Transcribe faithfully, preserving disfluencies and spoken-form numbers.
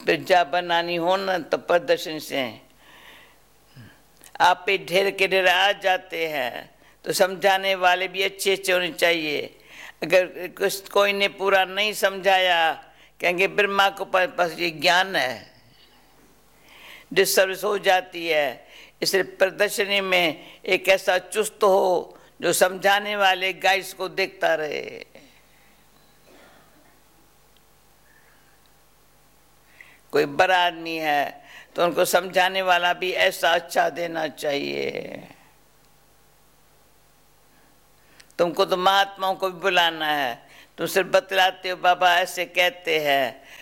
Pizza बनानी हो ना तो प्रदर्शन से आप पे ढेर के ढेर आ जाते हैं, तो समझाने वाले भी अच्छे अच्छे होने चाहिए। अगर कुछ कोई ने पूरा नहीं समझाया, कहेंगे ब्रह्मा को पास ये ज्ञान है, डिस्टर्ब हो जाती है। इसलिए प्रदर्शनी में एक ऐसा चुस्त हो जो समझाने वाले गाइस को देखता रहे। कोई बड़ा आदमी है तो उनको समझाने वाला भी ऐसा अच्छा देना चाहिए। तुमको तो महात्माओं को भी बुलाना है, तुम सिर्फ बतलाते हो बाबा ऐसे कहते हैं,